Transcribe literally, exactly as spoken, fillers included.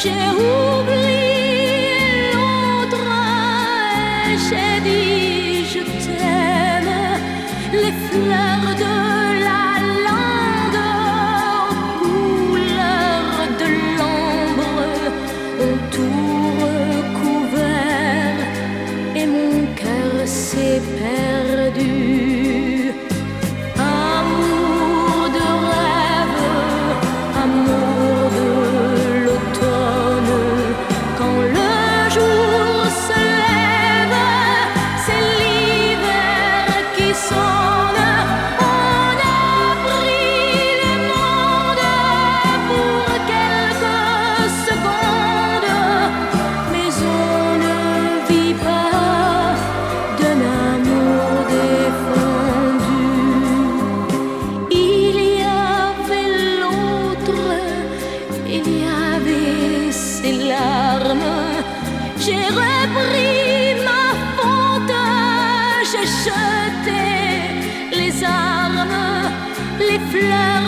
j'ai oublié l'autre et j'ai dit je t'aime. Les fleurs de la lande aux couleurs de l'ambre ont tout recouvert et mon cœur s'est perdu. Amour de rêve, amour de l'automne, quand le jour se lève, c'est l'hiver qui sonne. On a pris le monde pour quelques secondes, mais on ne vit pas d'un amour défendu. Il y avait l'autre, il y avait ses larmes. J'ai repris ma faute, j'ai jeté les armes, les fleurs